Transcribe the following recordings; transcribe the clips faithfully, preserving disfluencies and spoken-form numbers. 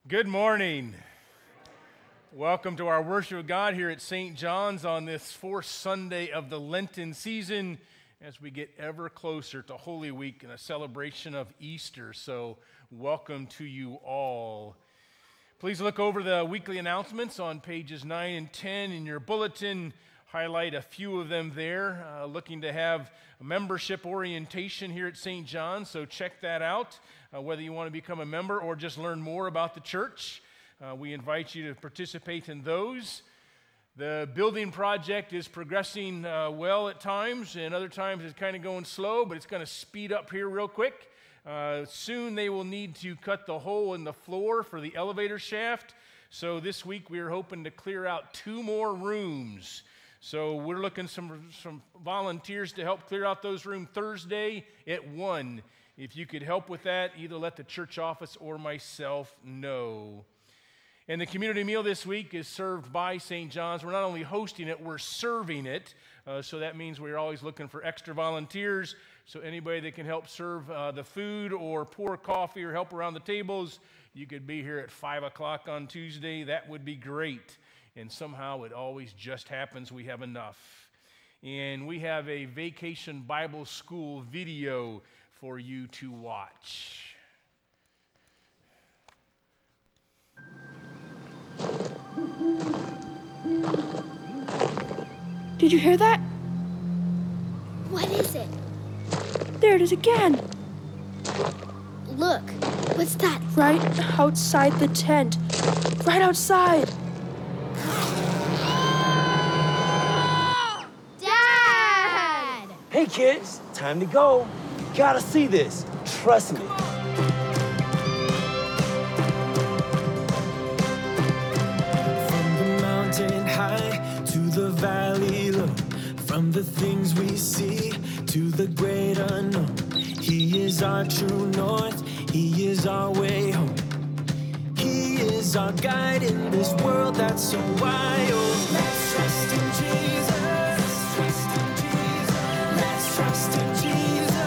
Good morning. Welcome to our worship of God here at Saint John's on this fourth Sunday of the Lenten season as we get ever closer to Holy Week and a celebration of Easter. So welcome to you all. Please look over the weekly announcements on pages nine and ten in your bulletin. Highlight a few of them there. Uh, looking to have a membership orientation here at Saint John's, so check that out. Uh, whether you want to become a member or just learn more about the church, uh, we invite you to participate in those. The building project is progressing uh, well at times, and other times it's kind of going slow, but it's going to speed up here real quick. Uh, soon they will need to cut the hole in the floor for the elevator shaft. So this week we are hoping to clear out two more rooms. So we're looking some some volunteers to help clear out those rooms Thursday at one. If you could help with that, either let the church office or myself know. And the community meal this week is served by Saint John's. We're not only hosting it, we're serving it. Uh, so that means we're always looking for extra volunteers. So anybody that can help serve uh, the food or pour coffee or help around the tables, you could be here at five o'clock on Tuesday. That would be great. And somehow it always just happens we have enough. And we have a Vacation Bible School video for you to watch. Did you hear that? What is it? There it is again. Look, what's that? Right outside the tent. Right outside. Dad! Hey kids, time to go. You gotta see this. Trust me. From the mountain high to the valley low, from the things we see to the great unknown, He is our true north, He is our way home. He is our guide in this world that's so wild. Let's trust in Jesus. Let's trust in Jesus. Let's trust in Jesus.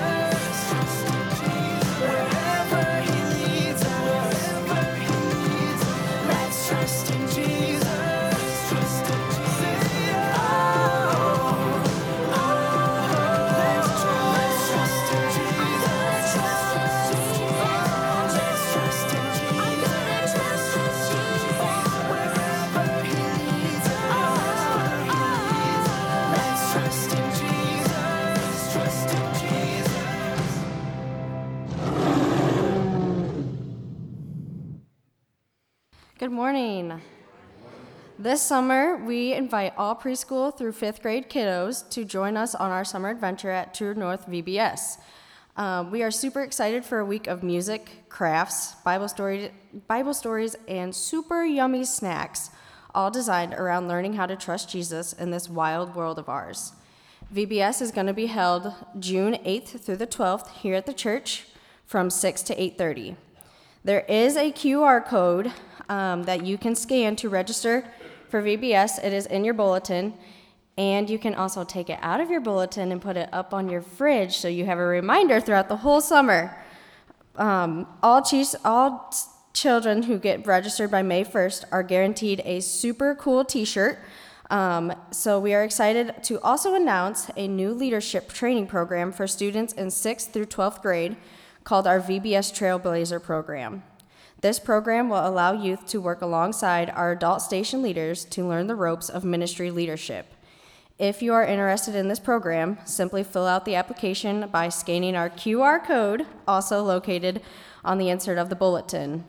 Wherever He leads us, wherever He leads us, let's trust in Jesus. Trust in Jesus. Oh, oh, let's trust, let's trust in Jesus. Trust in Jesus. Let's trust in Jesus. Trust in Jesus. Wherever He leads us, let's trust in Jesus. Trust in Jesus. Good morning. This summer, we invite all preschool through fifth grade kiddos to join us on our summer adventure at True North V B S. Um, we are super excited for a week of music, crafts, Bible story, Bible stories, and super yummy snacks, all designed around learning how to trust Jesus in this wild world of ours. V B S is going to be held June eighth through the twelfth here at the church from six to eight thirty. There is a Q R code um, that you can scan to register for V B S. It is in your bulletin, and you can also take it out of your bulletin and put it up on your fridge so you have a reminder throughout the whole summer. Um, all, cheese, all children who get registered by May first are guaranteed a super cool t-shirt. Um, so we are excited to also announce a new leadership training program for students in sixth through twelfth grade called our V B S Trailblazer program. This program will allow youth to work alongside our adult station leaders to learn the ropes of ministry leadership. If you are interested in this program, simply fill out the application by scanning our Q R code, also located on the insert of the bulletin.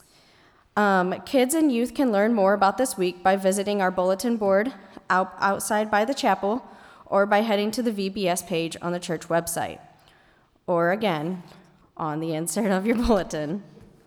Um, kids and youth can learn more about this week by visiting our bulletin board out, outside by the chapel, or by heading to the V B S page on the church website, or again, on the insert of your bulletin.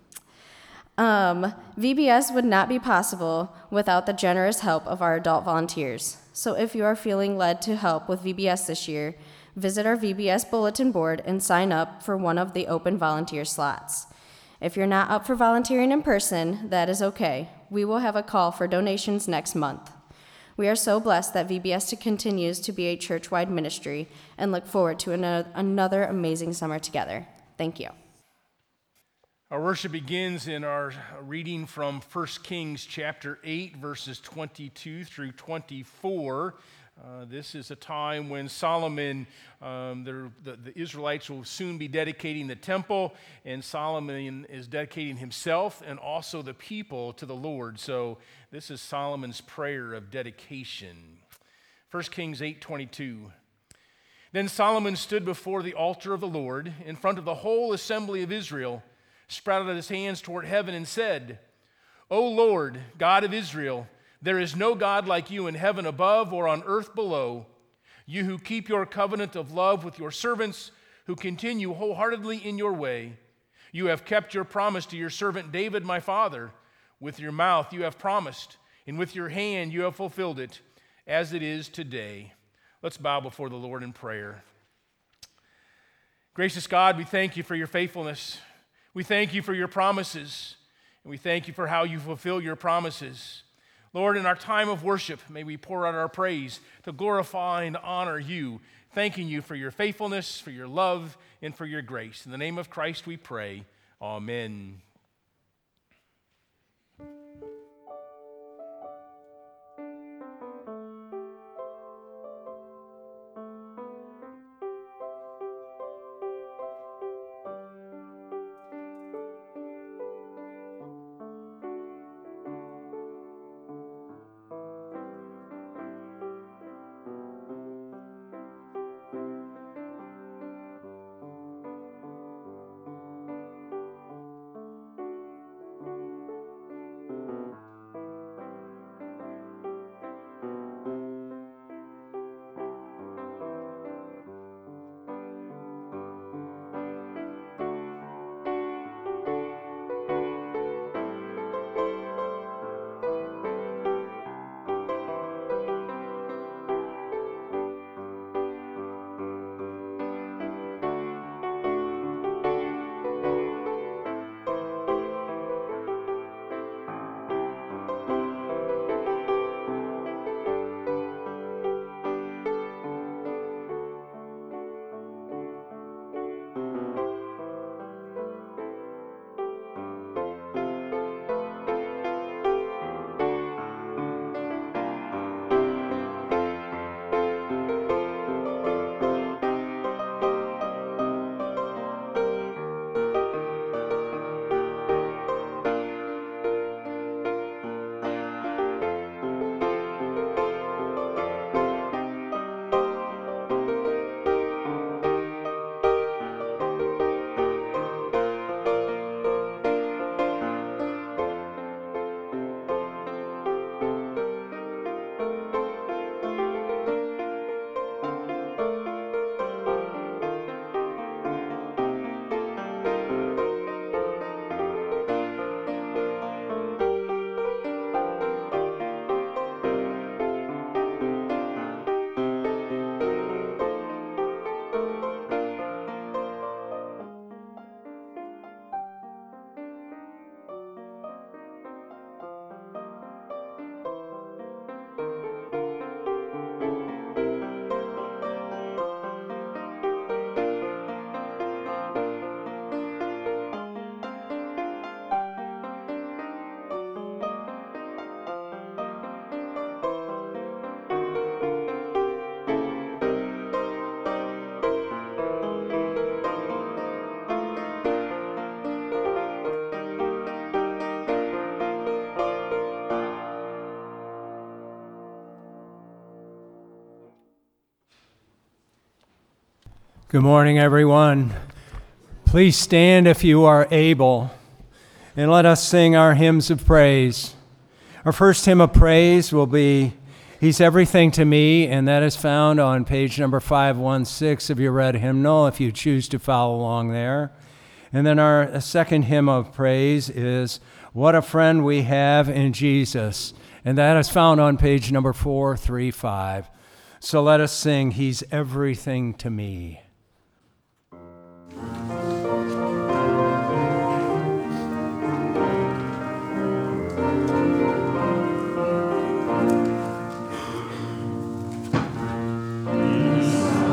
Um, V B S would not be possible without the generous help of our adult volunteers. So if you are feeling led to help with V B S this year, visit our V B S bulletin board and sign up for one of the open volunteer slots. If you're not up for volunteering in person, that is okay. We will have a call for donations next month. We are so blessed that V B S continues to be a church-wide ministry and look forward to another, another amazing summer together. Thank you. Our worship begins in our reading from First Kings chapter eight, verses twenty-two through twenty-four. Uh, this is a time when Solomon, um, the, the Israelites will soon be dedicating the temple, and Solomon is dedicating himself and also the people to the Lord. So this is Solomon's prayer of dedication. First Kings eight twenty-two. Then Solomon stood before the altar of the Lord in front of the whole assembly of Israel, spread out his hands toward heaven and said, O Lord, God of Israel, there is no God like you in heaven above or on earth below. You who keep your covenant of love with your servants, who continue wholeheartedly in your way. You have kept your promise to your servant David, my father. With your mouth you have promised, and with your hand you have fulfilled it, as it is today. Let's bow before the Lord in prayer. Gracious God, we thank you for your faithfulness. We thank you for your promises, and we thank you for how you fulfill your promises. Lord, in our time of worship, may we pour out our praise to glorify and honor you, thanking you for your faithfulness, for your love, and for your grace. In the name of Christ we pray. Amen. Good morning, everyone. Please stand if you are able, and let us sing our hymns of praise. Our first hymn of praise will be He's Everything to Me, and that is found on page number five one six of your red hymnal, if you choose to follow along there. And then our second hymn of praise is What a Friend We Have in Jesus, and that is found on page number four thirty-five. So let us sing He's Everything to Me.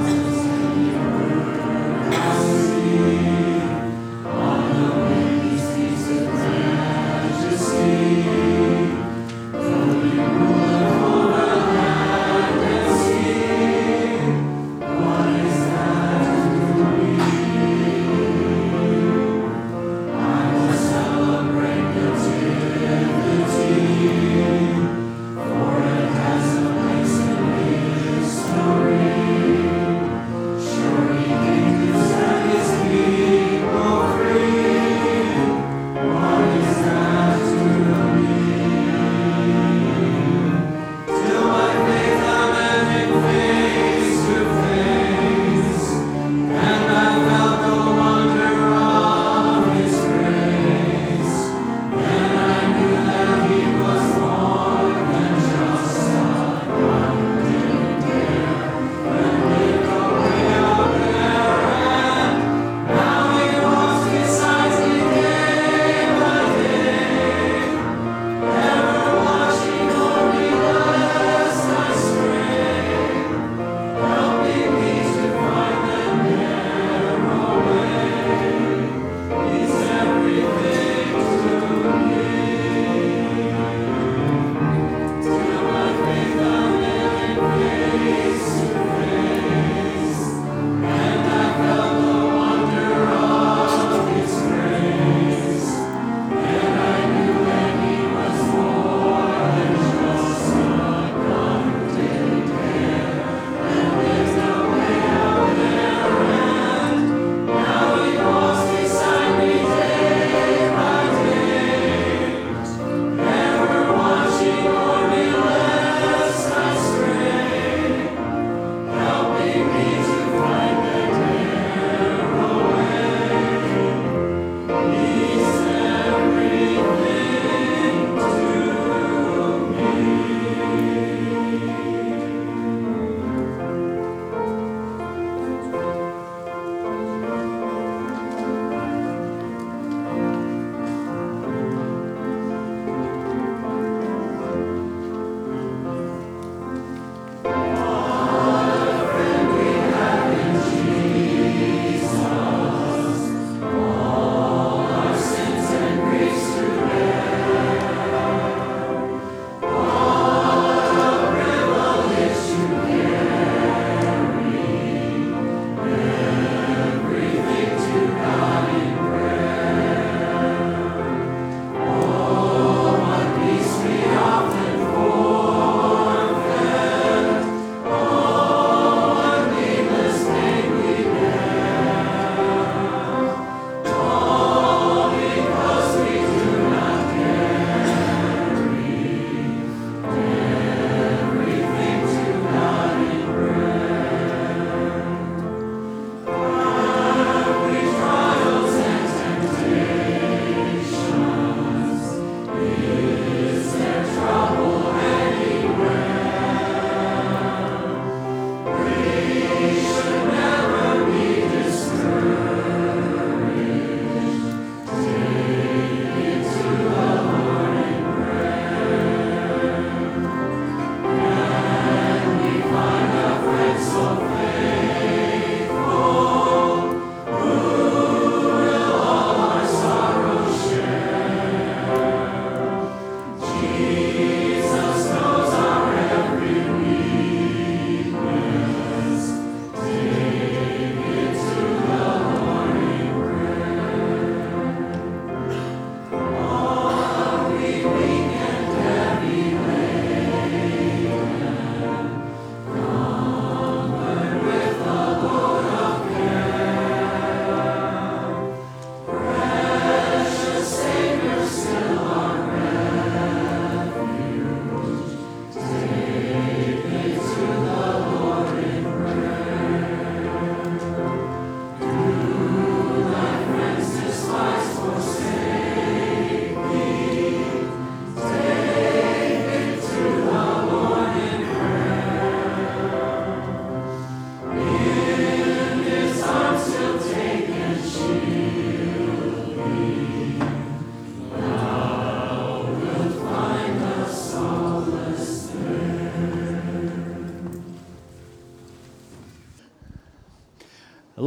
On the wings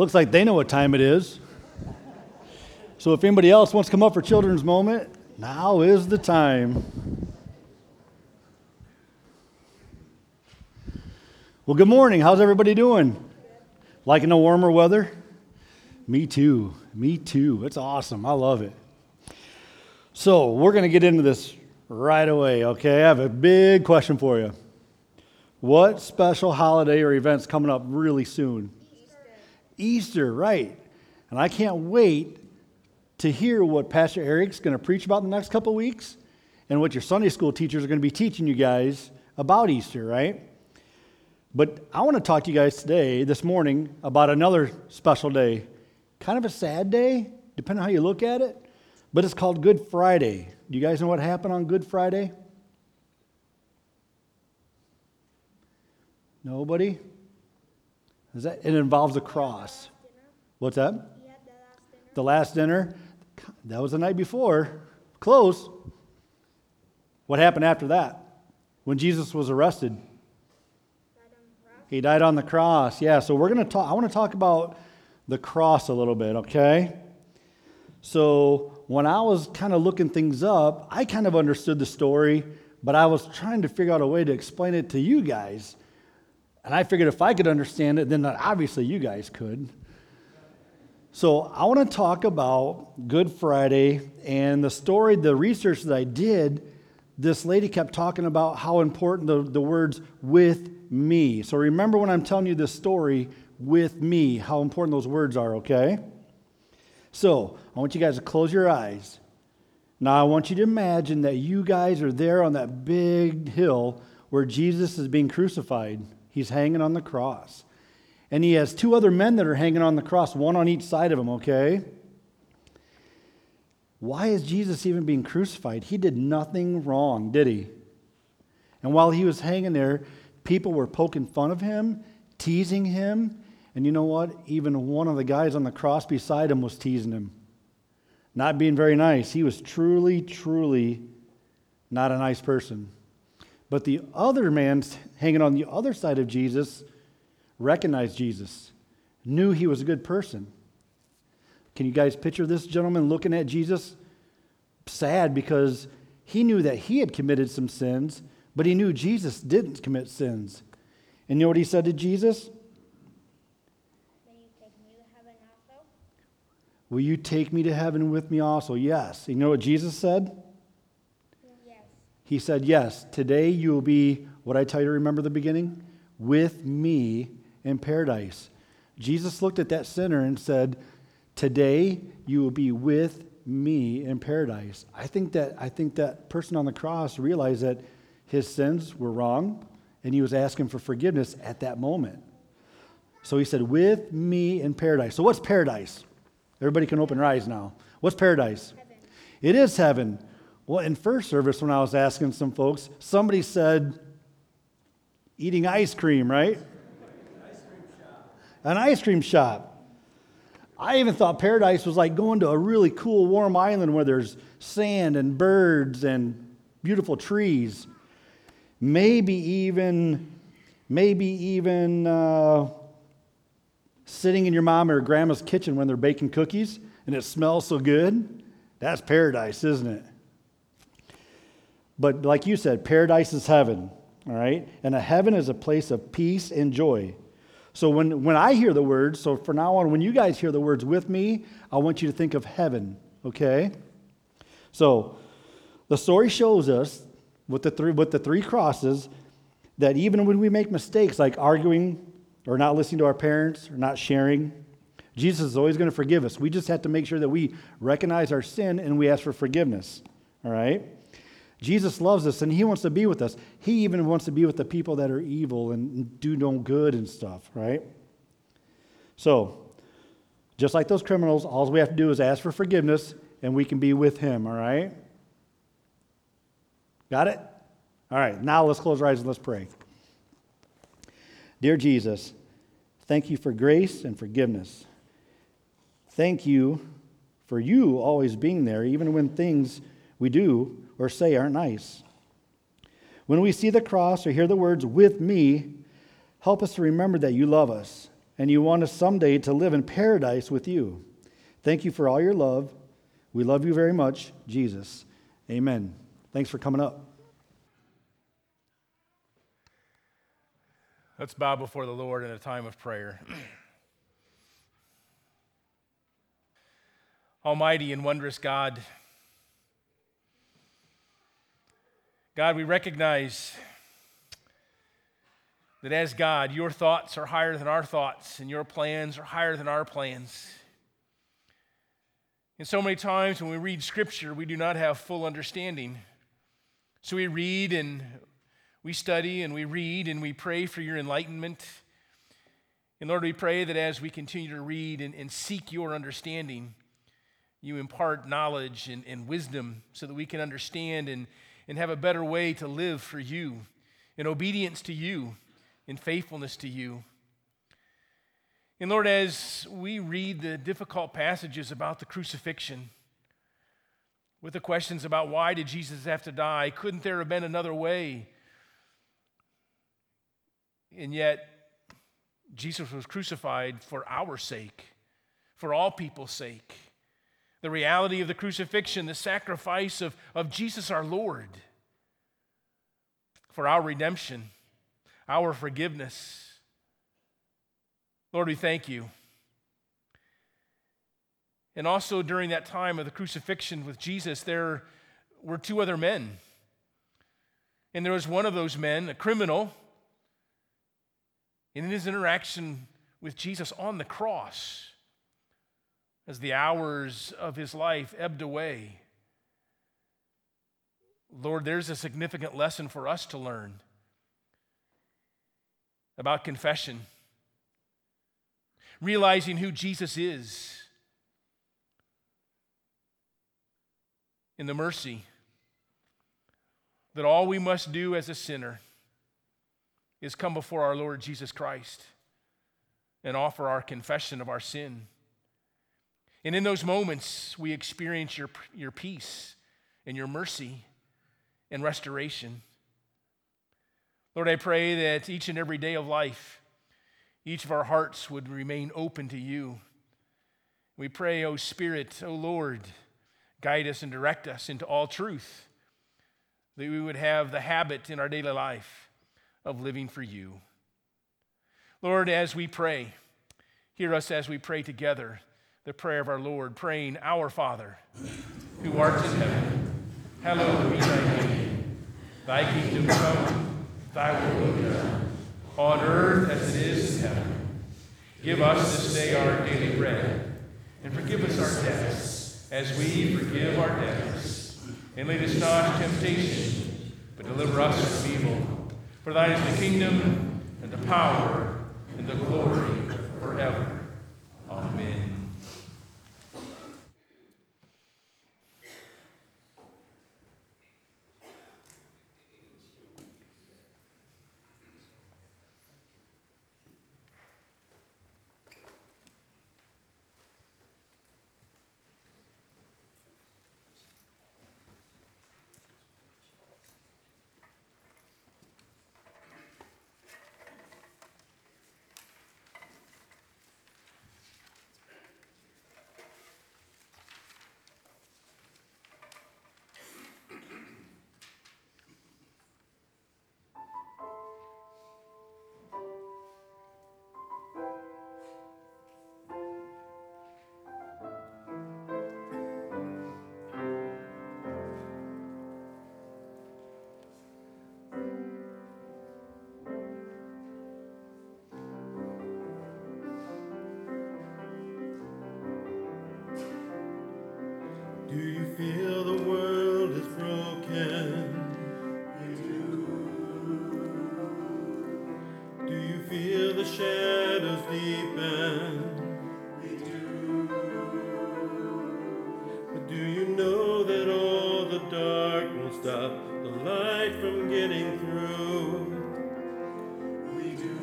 looks like they know what time it is. So if anybody else wants to come up for children's moment, now is the time. Well, good morning. How's everybody doing? Liking the warmer weather? Me too. Me too. It's awesome. I love it. So we're going to get into this right away, okay? I have a big question for you. What special holiday or event's coming up really soon? Easter. Easter, right. And I can't wait to hear what Pastor Eric's going to preach about in the next couple of weeks and what your Sunday school teachers are going to be teaching you guys about Easter, right? But I want to talk to you guys today, this morning, about another special day. Kind of a sad day, depending on how you look at it, but it's called Good Friday. Do you guys know what happened on Good Friday? Nobody? Is that? It involves a cross. What's that? The last dinner? That was the night before. Close. What happened after that? When Jesus was arrested? He died on the cross. Yeah, so we're going to talk, I want to talk about the cross a little bit, okay? So when I was kind of looking things up, I kind of understood the story, but I was trying to figure out a way to explain it to you guys. And I figured if I could understand it, then obviously you guys could. So I want to talk about Good Friday and the story, the research that I did. This lady kept talking about how important the, the words "with me." So remember when I'm telling you this story, with me, how important those words are, okay? So I want you guys to close your eyes. Now I want you to imagine that you guys are there on that big hill where Jesus is being crucified. He's hanging on the cross. And he has two other men that are hanging on the cross, one on each side of him, okay? Why is Jesus even being crucified? He did nothing wrong, did he? And while he was hanging there, people were poking fun of him, teasing him. And you know what? Even one of the guys on the cross beside him was teasing him. Not being very nice. He was truly, truly not a nice person. But the other man hanging on the other side of Jesus recognized Jesus, knew he was a good person. Can you guys picture this gentleman looking at Jesus? Sad because he knew that he had committed some sins, but he knew Jesus didn't commit sins. And you know what he said to Jesus? Will you take me to heaven also? Will you take me to heaven with me also? Yes. You know what Jesus said? Yes. He said, yes, today you will be, what I tell you to remember the beginning? With me in paradise. Jesus looked at that sinner and said, today you will be with me in paradise. I think that I think that person on the cross realized that his sins were wrong and he was asking for forgiveness at that moment. So he said, with me in paradise. So what's paradise? Everybody can open their eyes now. What's paradise? Heaven. It is heaven. Well, in first service, when I was asking some folks, somebody said eating ice cream, right? An ice cream shop. I even thought paradise was like going to a really cool warm island where there's sand and birds and beautiful trees. Maybe even, maybe even uh, sitting in your mom or grandma's kitchen when they're baking cookies and it smells so good. That's paradise, isn't it? But like you said, paradise is heaven, all right? And a heaven is a place of peace and joy. So when, when I hear the words, so from now on, when you guys hear the words with me, I want you to think of heaven, okay? So the story shows us with the three, with the three crosses that even when we make mistakes like arguing or not listening to our parents or not sharing, Jesus is always going to forgive us. We just have to make sure that we recognize our sin and we ask for forgiveness, all right? Jesus loves us and he wants to be with us. He even wants to be with the people that are evil and do no good and stuff, right? So, just like those criminals, all we have to do is ask for forgiveness and we can be with him, all right? Got it? All right, now let's close our eyes and let's pray. Dear Jesus, thank you for grace and forgiveness. Thank you for you always being there, even when things we do or say aren't nice. When we see the cross or hear the words, with me, help us to remember that you love us and you want us someday to live in paradise with you. Thank you for all your love. We love you very much, Jesus. Amen. Thanks for coming up. Let's bow before the Lord in a time of prayer. Almighty and wondrous God, God, we recognize that as God, your thoughts are higher than our thoughts, and your plans are higher than our plans. And so many times when we read Scripture, we do not have full understanding. So we read and we study and we read and we pray for your enlightenment. And Lord, we pray that as we continue to read and, and seek your understanding, you impart knowledge and, and wisdom so that we can understand and, and have a better way to live for you, in obedience to you, in faithfulness to you. And Lord, as we read the difficult passages about the crucifixion, with the questions about why did Jesus have to die, couldn't there have been another way? And yet, Jesus was crucified for our sake, for all people's sake. The reality of the crucifixion, the sacrifice of, of Jesus our Lord, for our redemption, our forgiveness. Lord, we thank you. And also during that time of the crucifixion with Jesus, there were two other men. And there was one of those men, a criminal, and in his interaction with Jesus on the cross, as the hours of his life ebbed away, Lord, there's a significant lesson for us to learn about confession, realizing who Jesus is, in the mercy that all we must do as a sinner is come before our Lord Jesus Christ and offer our confession of our sin. And in those moments, we experience your, your peace and your mercy and restoration. Lord, I pray that each and every day of life, each of our hearts would remain open to you. We pray, O Spirit, O Lord, guide us and direct us into all truth, that we would have the habit in our daily life of living for you. Lord, as we pray, hear us as we pray together the prayer of our Lord, praying, Our Father, who art in heaven, hallowed be thy name. Thy kingdom come, thy will be done, on earth as it is in heaven. Give us this day our daily bread, and forgive us our debts, as we forgive our debtors. And lead us not into temptation, but deliver us from evil. For thine is the kingdom, and the power, and the glory forever. Amen. Do you feel the world is broken? We do. Do you feel the shadows deepen? We do. But do you know that all the dark won't stop the light from getting through? We do.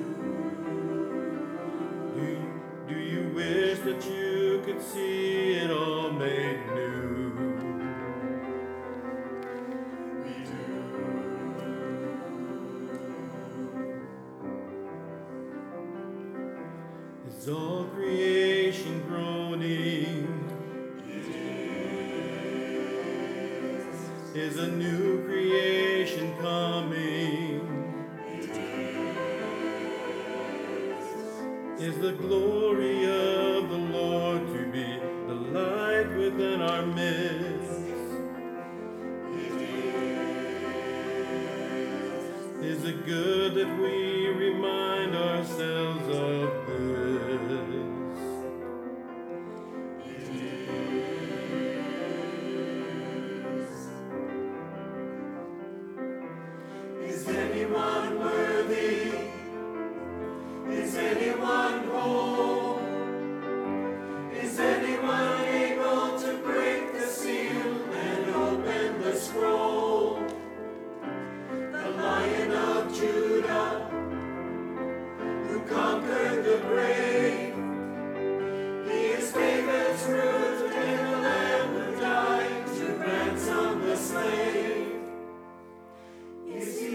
Do you, do you wish that you could see it all made new? is a new creation coming. Is the glory of the Lord to be the light within our midst? Is it good that we remind ourselves of this? Is anyone worthy? Is anyone whole? Is anyone able to break the seal and open the scroll? The Lion of Judah, who conquered the grave, he is David's root and the Lamb who died to ransom the slave. Is he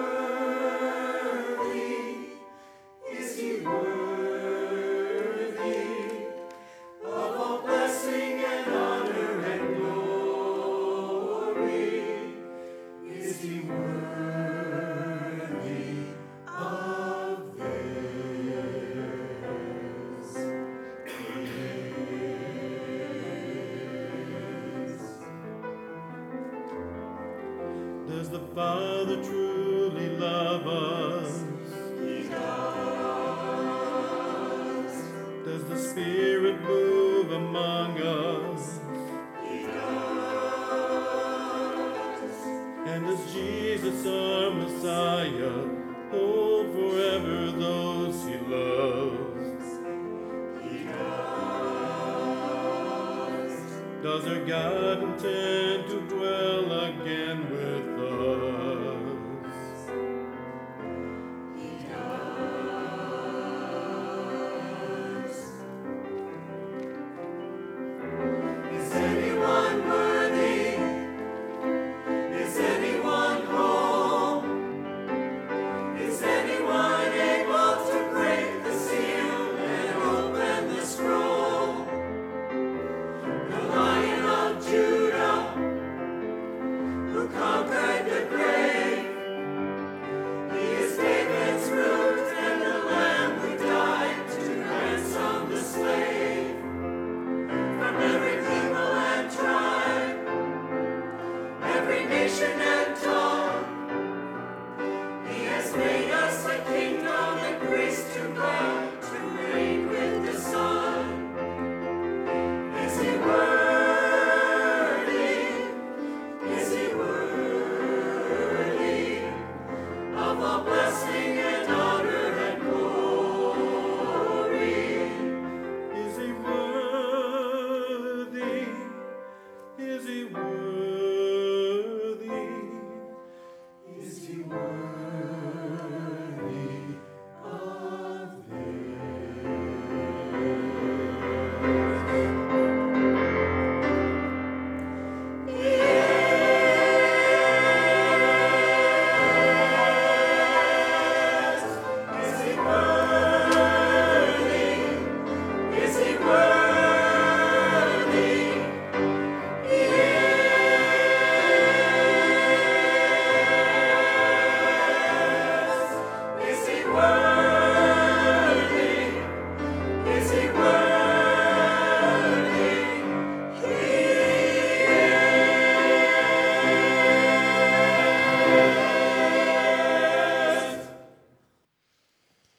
worthy? Is he worthy of all blessing and honor and glory? Is he worthy of this? Does the Father truly love us? He does. Does the Spirit move among us? He does. And does Jesus, our Messiah, hold forever those he loves? He does. Does our God intend to dwell again with us? He does. Is anyone worthy? Is anyone whole? Is anyone able to break the seal and open the scroll? The Lion of Judah, who conquered the grave, he is David's root and the Lamb who died to ransom the slave. From every people and tribe, every nation and tongue, he has made us a kingdom and priest to God, to reign with the Son. Is he worthy? Is he worthy of all blessing and honor and glory? Is he worthy? Is he worthy?